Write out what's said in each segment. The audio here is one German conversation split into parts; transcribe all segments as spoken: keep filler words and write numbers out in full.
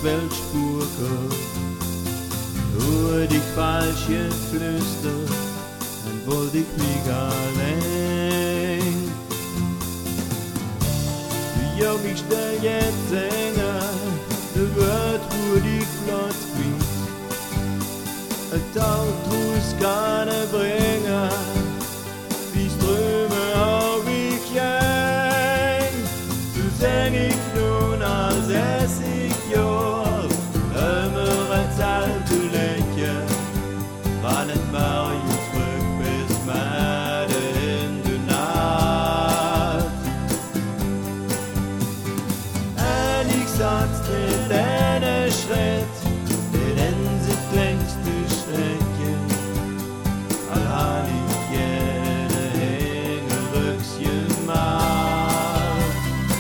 Weltspur kommt. Nur die falsche Flüster, dann wollte ich mich allein. Ja, ich stell jetzt enger, der wird, wo die flott quint. Ein Tautrus kann er bringen, die Ströme hab ich ein. So sing ich nun als essig Jahr, immer als alte Lächeln, wann es war ich zurück bis Made in der Nacht. Und ich sag's mit einem Schritt, den sie längste Strecke, allein ich jene Hängerückchen macht.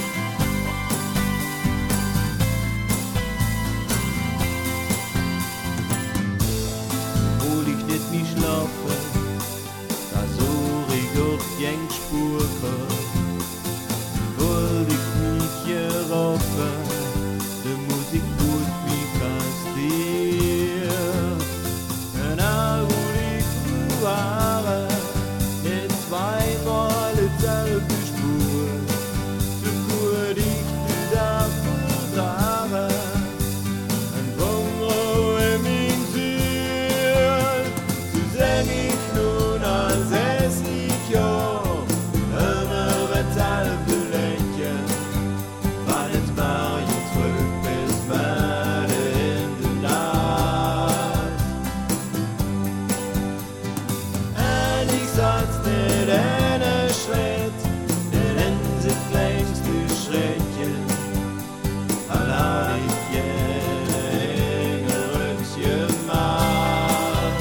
Obwohl ich nicht mehr schlafe, da so ich auf die Spur komm, wollte ich mich geraufen, die Musik tut mich kastiert. Und all wo ich war, nicht zweimal dieselbe Spur, so gut ich die davon trage, ein Wunderroh in mein Ziel. So sing ich nun als essig Jahr, immer dieselbe Lächeln, wann es war ich zurück bis Made in der Nacht. Und ich sag's nicht einen Schritt, denn sie längste Schrecken, allein ich jene Hängerückchen macht.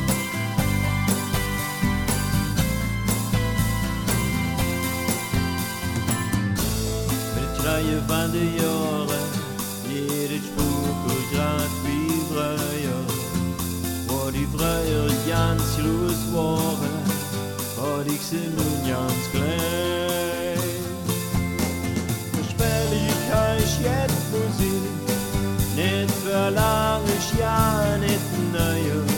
Mit Kreie van de Jahre, jede Spuk und grad wie früher, wo die früher ganz los waren, hat ich sie nun ganz klein. Verspell ich euch jetzt Musik, nicht verlang ich ja nicht neuer.